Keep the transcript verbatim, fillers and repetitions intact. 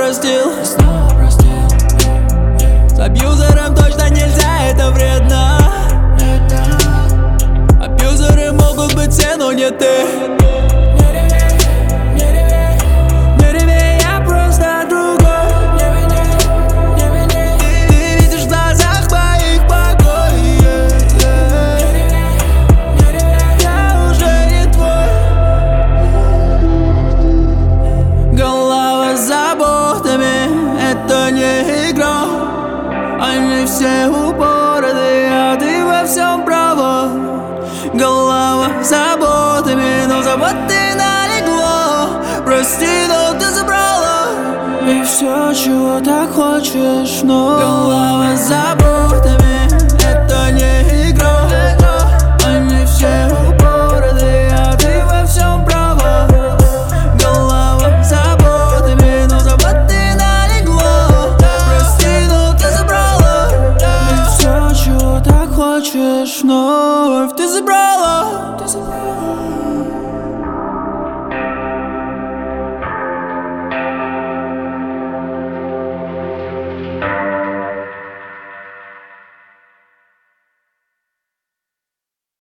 простил. С абьюзером точно нельзя, это вредно. Абьюзеры могут быть все, но не ты. Это не игра, они все упороты, а ты во всем права. Голова заботами, но заботы налегло. Прости, но ты забрала и все, чего так хочешь, но голова заботами.